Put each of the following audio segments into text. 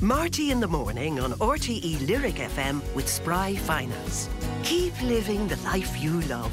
Marty in the morning on RTE Lyric FM with Spry Finance. Keep living the life you love.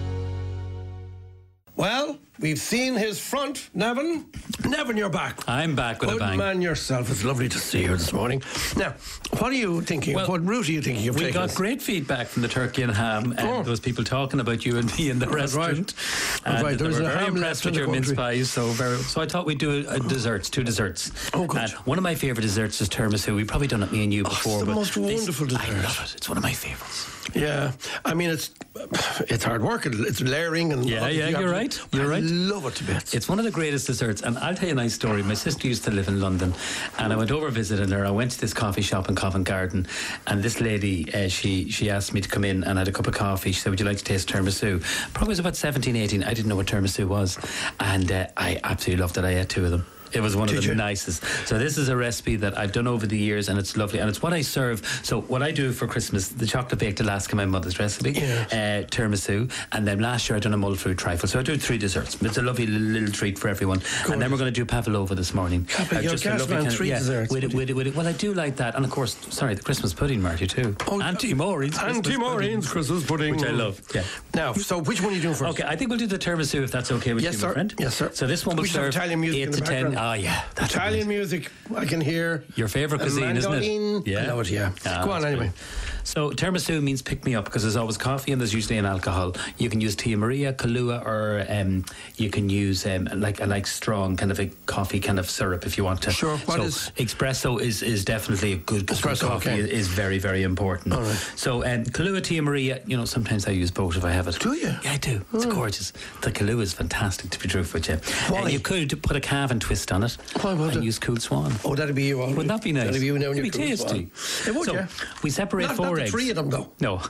Well, we've seen his front, Nevin. Nevin, you're back. I'm back with a bang. Good man yourself. It's lovely to see you this morning. Now, what are you thinking? Well, what route are you thinking of taking? We got great feedback from the turkey and ham, and those people talking about you and me in the restaurant. Right. Right. They were very ham impressed with your mince pies. So I thought we'd do two desserts. Oh, good. And one of my favourite desserts is tiramisu. We've probably done it, me and you, before. It's the most wonderful dessert. I love it. It's one of my favourites. Yeah, I mean it's hard work. It's layering and you're right. You're right. I love it to bits. It's one of the greatest desserts, and I'll tell you a nice story. My sister used to live in London, and I went over visiting her. I went to this coffee shop in Covent Garden, and this lady she asked me to come in and I had a cup of coffee. She said, "Would you like to taste tiramisu?" Probably was about 17, 18. I didn't know what tiramisu was, and I absolutely loved it. I ate two of them. It was one of the nicest. So this is a recipe that I've done over the years, and it's lovely, and it's what I serve. So what I do for Christmas, the chocolate baked Alaska, my mother's recipe, tiramisu, and then last year I done a mulled fruit trifle. So I do 3 desserts. It's a lovely little treat for everyone. Good. And then we're going to do pavlova this morning. Just a lovely desserts. Well, I do like that, and of course, the Christmas pudding, Marty, too. Auntie Maureen's Christmas pudding, which I love. Yeah. Now, so which one are you doing first? Okay, I think we'll do the tiramisu if that's okay with you, my friend. Yes, sir. So this one will serve Italian music 8 to 10. Oh, yeah. That's Italian music, I can hear. Your favourite cuisine, isn't it? Yeah. I know it, yeah. Go on, anyway. So, tiramisu means pick me up because there's always coffee and there's usually an alcohol. You can use Tia Maria, Kahlua, or you can use like strong kind of a coffee kind of syrup if you want to. Sure. Espresso is definitely a good espresso. Coffee is very, very important. All right. So, Kahlua, Tia Maria, sometimes I use both if I have it. Do you? Yeah, I do. It's gorgeous. The Kahlua is fantastic, to be truthful with you. Why? You could put a Cavan twist on it. Why would and use Cool Swan. Oh, that'd be you all. Wouldn't that be nice? That'd be you now. It'd be tasty. It would, yeah. We separate 4 eggs. Not 3 of them, though. No.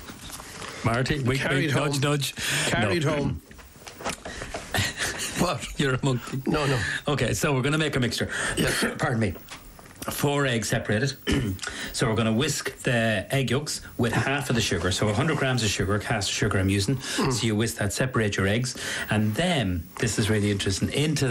Marty, carried home. Nudge. Carried home. What? You're a monkey. No. Okay, so we're going to make a mixture. Yes. Pardon me. 4 eggs separated. So we're going to whisk the egg yolks with half of the sugar. So 100 grams of sugar, caster sugar I'm using. So you whisk that, separate your eggs, and then this is really interesting. Into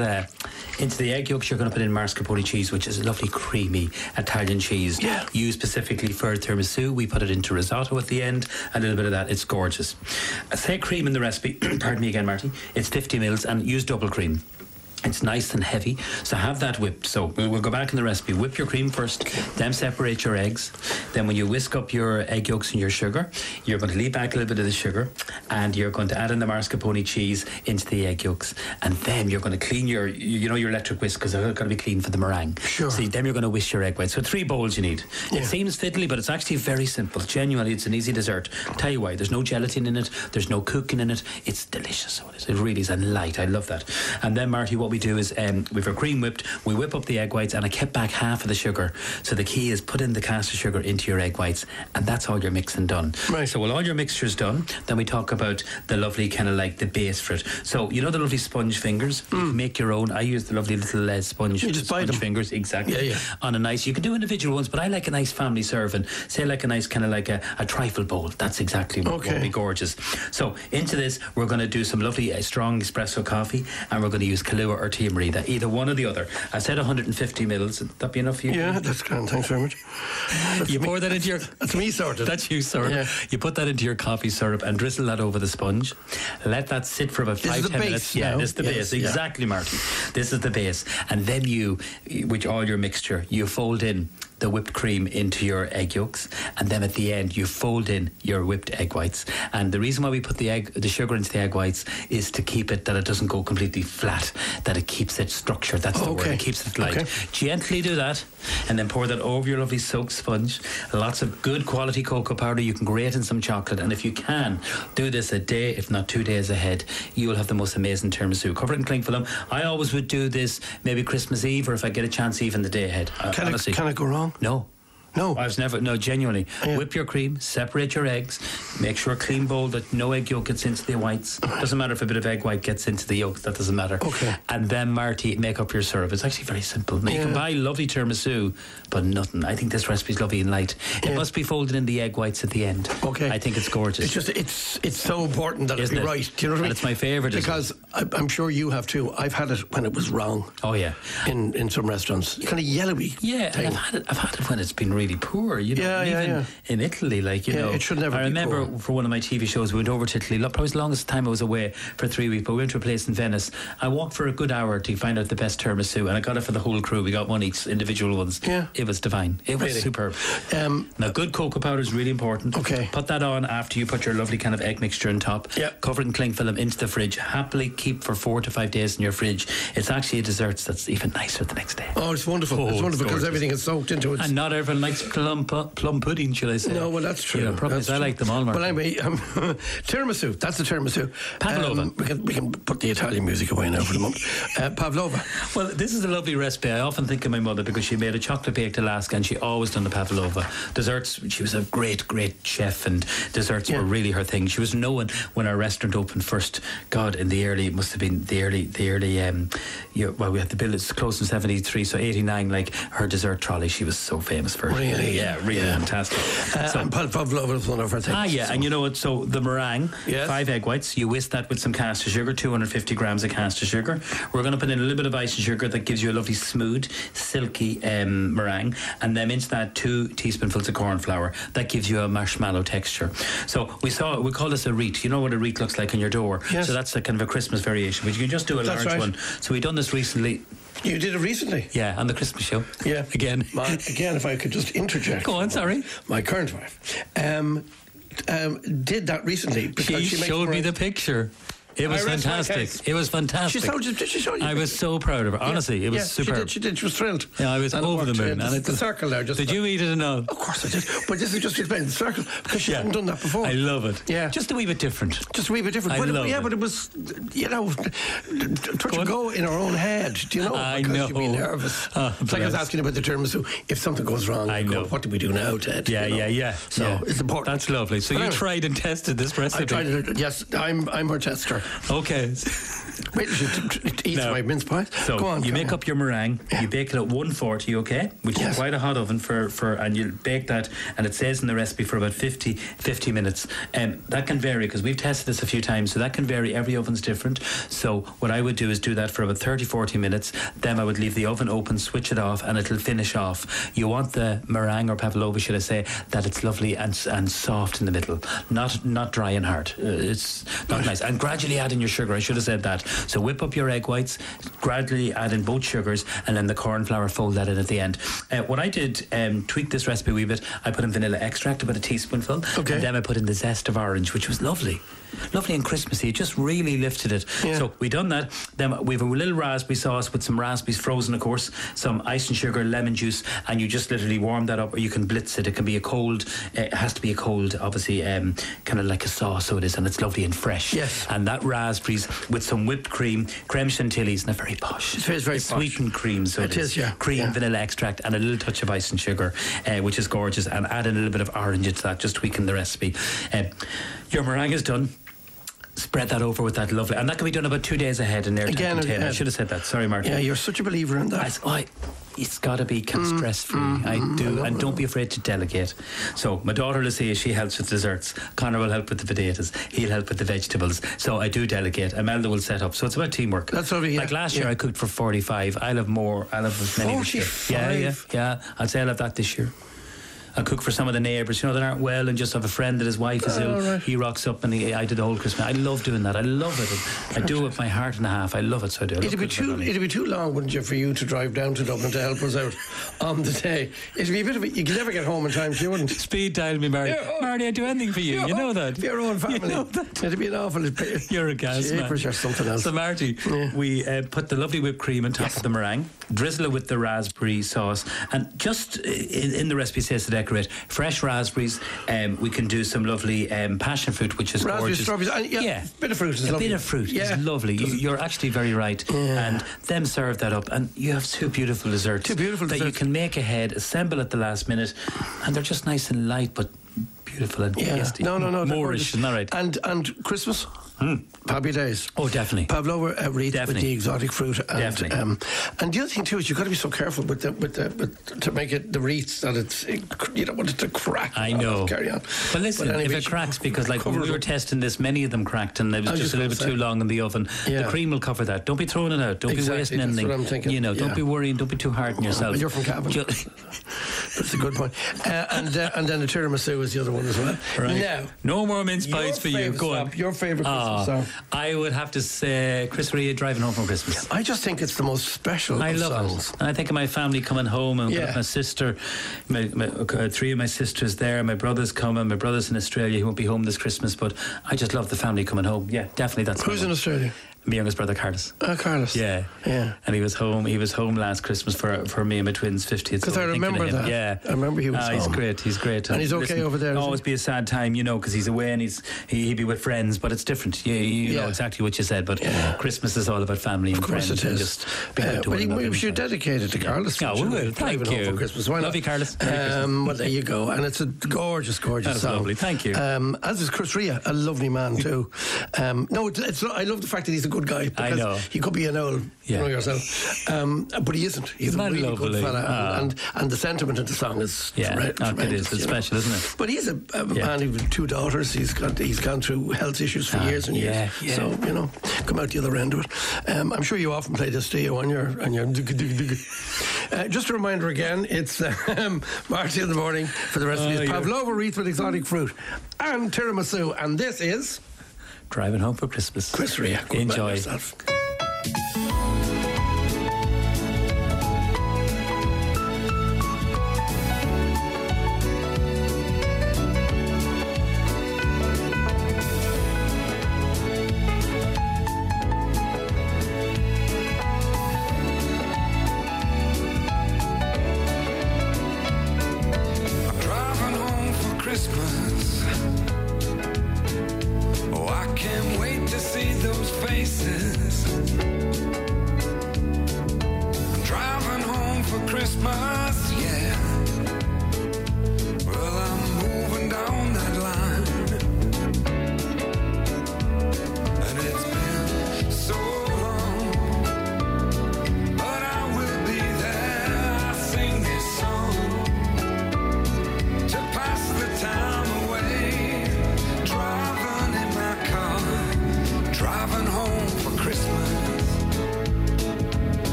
the egg yolks, you're going to put in mascarpone cheese, which is a lovely creamy Italian cheese. Yeah. Used specifically for tiramisu. We put it into risotto at the end. A little bit of that. It's gorgeous. Say cream in the recipe. Pardon me again, Marty. It's 50 mils, and use double cream. It's nice and heavy, so have that whipped. So we'll go back in the recipe. Whip your cream first, then separate your eggs. Then when you whisk up your egg yolks and your sugar, you're going to leave back a little bit of the sugar, and you're going to add in the mascarpone cheese into the egg yolks, and then you're going to clean your electric whisk, because they're going to be clean for the meringue. Sure. So then you're going to whisk your egg whites. So 3 bowls you need. Yeah. It seems fiddly, but it's actually very simple. Genuinely, it's an easy dessert. Tell you why. There's no gelatin in it. There's no cooking in it. It's delicious. So it is. It really is, and light. I love that. And then, Marty, what we do is with our cream whipped, we whip up the egg whites, and I kept back half of the sugar. So the key is put in the caster sugar into your egg whites, and that's all your mixing done. Right. So with all your mixture's done, then we talk about the lovely kind of like the base for it. So the lovely sponge fingers. You can make your own. I use the lovely little sponge fingers. Exactly. Yeah. On a nice. You can do individual ones, but I like a nice family serving. Say like a nice kind of like a trifle bowl. That's exactly what would be gorgeous. So into this, we're going to do some lovely strong espresso coffee, and we're going to use Kahlua or Tia Maria. Either one or the other. I said 150 mils. Would that be enough for you? Yeah, that's grand. Thanks very much. You pour that into your... That's me sorted. That's you sorted. Yeah. You put that into your coffee syrup and drizzle that over the sponge. Let that sit for about 5-10 minutes. Yeah, this is the base. Exactly, Marty. This is the base. And then you, with all your mixture, you fold in the whipped cream into your egg yolks, and then at the end you fold in your whipped egg whites. And the reason why we put the sugar into the egg whites is to keep it that it doesn't go completely flat, that it keeps it structured. That's the word. It keeps it light. Gently do that, and then pour that over your lovely soaked sponge. Lots of good quality cocoa powder. You can grate in some chocolate, and if you can do this a day, if not 2 days ahead, you will have the most amazing tiramisu. Cover it in cling film. I always would do this maybe Christmas Eve, or if I get a chance, even the day ahead. Can it go wrong? No. No. Genuinely. Yeah. Whip your cream, separate your eggs, make sure a clean bowl that no egg yolk gets into the whites. Doesn't matter if a bit of egg white gets into the yolk, that doesn't matter. Okay. And then, Marty, make up your syrup. It's actually very simple. Now, you can buy lovely tiramisu, but nothing. I think this recipe is lovely and light. It must be folded in the egg whites at the end. Okay. I think it's gorgeous. It's just, it's so important that Isn't it be it? right. Do you know what I mean? And it's my favourite. Because I'm sure you have too. I've had it when it was wrong. Oh, yeah. In some restaurants. Kind of yellowy. Yeah, and I've had it when it's been really poor, you know. Even in Italy, like, you know. It should never I be remember poor. for one of my TV shows, we went over to Italy. Probably the longest time I was away for 3 weeks, but we went to a place in Venice. I walked for a good hour to find out the best tiramisu, and I got it for the whole crew. We got one each, individual ones. Yeah. It was divine. It was superb. Now, good cocoa powder is really important. Okay. Put that on after you put your lovely kind of egg mixture on top. Yeah. Cover it in cling film into the fridge. Happily keep for 4 to 5 days in your fridge. It's actually a dessert that's even nicer the next day. Oh, it's wonderful. It's wonderful because everything is soaked into it. And not everyone likes plum pudding, shall I say? No, well, that's true. You know, That's I true. like them all, Mark. But anyway, tiramisu. That's the tiramisu. Pavlova. We can put the Italian music away now for the moment. Pavlova. Well, this is a lovely recipe. I often think of my mother because she made a chocolate baked Alaska and she always done the pavlova. Desserts, she was a great chef, and desserts were really her thing. She was known when our restaurant opened first. God, in the early, it must have been the early. Well, we had the bill. It's closed in 73, so 89. Like her dessert trolley, she was so famous for. Really? Yeah, really fantastic. And Pavlova was one of her things. And you know what? So the meringue, Yes. 5 egg whites. You whisk that with some caster sugar, 250 grams of caster sugar. We're going to put in a little bit of icing sugar that gives you a lovely smooth, silky meringue, and then into that 2 teaspoonfuls of corn flour. That gives you a marshmallow texture. So we call this a wreath. You know what a wreath looks like on your door. Yes. So that's a kind of a Christmas variation, but you can just do a That's large right. one. So we done this recently. You did it recently? Yeah, on the Christmas show. Yeah. Again. Again, if I could just interject. Go on, sorry. My current wife did that recently. Because She makes showed me meringue. the picture. It was I rest my fantastic. case. It was fantastic. Did she show you? I was so proud of her. Honestly, it was superb. She did. She was thrilled. Yeah, I was And it over the worked, moon. And the circle there. Did you eat it or not? Of course I did. But this is just explaining the circle because she hadn't done that before. I love it. Yeah. Just a wee bit different. Just a wee bit different. I love it. But it was, you know, touch and go in her own head. Do you know? I because know. she'd be nervous. Oh, it's like I was bless. asking about the tiramisu. If something goes wrong, I know. what do we do now, Ted? Yeah, You know? yeah. So it's important. That's lovely. So But you anyway, tried and tested this recipe. I tried it. Yes, I'm her tester. Okay. Wait till she eats No. my mince pies. So Go on. you Carol. make up your meringue. You bake it at 140, okay? Which Yes. is quite a hot oven and you bake that, and it says in the recipe for about 50 minutes. That can vary because we've tested this a few times, so that can vary. Every oven's different. So what I would do is do that for about 30-40 minutes. Then I would leave the oven open, switch it off, and it'll finish off. You want the meringue or pavlova, should I say, that it's lovely and soft in the middle, not dry and hard. It's not nice. And gradually add in your sugar. I should have said that. So whip up your egg whites, gradually add in both sugars, and then the corn flour, fold that in at the end. What I did, tweak this recipe a wee bit. I put in vanilla extract, about a teaspoonful, Okay. and then I put in the zest of orange, which was lovely and Christmassy. It just really lifted it. Yeah. So we done that. Then we have a little raspberry sauce with some raspberries frozen, of course, some ice and sugar, lemon juice, and you just literally warm that up, or you can blitz it. It can be a cold. It has to be a cold, obviously, kind of like a sauce. So it is, and it's lovely and fresh. Yes. And that raspberries with some whipped cream, creme chantilly, and a very posh. It's very posh. Sweetened cream. So It is, yeah. Cream, Yeah. vanilla extract, and a little touch of ice and sugar, which is gorgeous. And add in a little bit of orange into that, just tweaking the recipe. Your meringue is done. Spread that over with that lovely, and that can be done about 2 days ahead in an airtight container. I should have said that. Sorry, Martin. Yeah, you're such a believer in that. It's got to be stress free. I do, and don't be afraid to delegate. So my daughter Lucia, she helps with desserts. Connor will help with the potatoes. He'll help with the vegetables. So I do delegate. Imelda will set up. So it's about teamwork. That's lovely. Yeah. Like last year, I cooked for 45. I'll have more. I'll have as many this year. 45? Yeah. I'd say I'll have that this year. I'll cook for some of the neighbours, that aren't well, and just have a friend that his wife is ill. Right. He rocks up, and I did the whole Christmas. I love doing that. I love it. I do it with my heart and a half. I love it. So I do. It'd be too long, wouldn't you, for you to drive down to Dublin to help us out on the day? It'd be a bit of you could never get home in time, you wouldn't. Speed dial me, Marty. Marty, I'd do anything for you. You know that. For your own family. You know that. It'd be an awful. You're a gas man. Or something else. So Marty, we put the lovely whipped cream on top of the meringue. drizzle it with the raspberry sauce, and just in the recipe says to decorate fresh raspberries. We can do some lovely passion fruit, which is raspberries, gorgeous. strawberries, a bit of fruit is lovely. A bit of fruit is lovely. You're actually very right. And then serve that up, and you have two beautiful desserts. That you can make ahead, assemble at the last minute, and they're just nice and light, but beautiful and tasty. No. Moorish, isn't that right? And Christmas. Happy days. Oh, definitely. Pavlova wreath with the exotic fruit. And, Definitely. And the other thing too is you've got to be so careful with to make it the wreaths that you don't want it to crack. I know. Carry on. But listen, if it cracks, because like when we were testing this, many of them cracked, and it was just a little bit too long in the oven. The cream will cover that. Don't be throwing it out. Don't be wasting anything. That's what I'm thinking. You know, don't be worrying. Don't be too hard on yourself. Well, you're from Cavan. That's a good point. And then the tiramisu is the other one as well. Right. Now, no more mince pies for you. Go on. Your favourite Christmas song? I would have to say Chris Rea, Driving Home from Christmas. I just think it's the most special I love songs. it. And I think of my family coming home, and my sister, three of my sisters there, my brother's coming, my brother's in Australia, he won't be home this Christmas, but I just love the family coming home. Yeah, definitely that's Who's in Australia? My youngest brother, Carlos. Carlos. Yeah. And he was home and Christmas for me and my twins' 50th. Because I remember that. Yeah. I remember he was home. He's great. And he's okay over there. Always be a sad time, you know, because he's away and he'd be with friends, but it's different. You know exactly what you said, but Christmas is all about family and friends. Of course it is. Just being good to one another. We should dedicate it to Carlos. Yeah, we will. Thank you. For Christmas. Why not? Love you, Carlos. Well, there you go. And it's a gorgeous song. That's lovely. Thank you. As is Chris Rea, a lovely man too. I love the fact that he's a good guy. I know. He could be an old, you know yourself, but he isn't. He's a really good fella, and the sentiment of the song is tremendous. It is. It's special, isn't it? But he's a man with two daughters. He's gone through health issues for years and years. So you know, come out the other end of it. I'm sure you often play this, do you, on your. Just a reminder again, it's Marty in the morning for the rest of these. Pavlova wreath with exotic fruit and tiramisu, and this is Driving Home for Christmas. Chris Rea. Enjoy.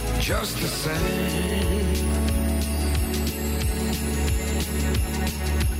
Just the same.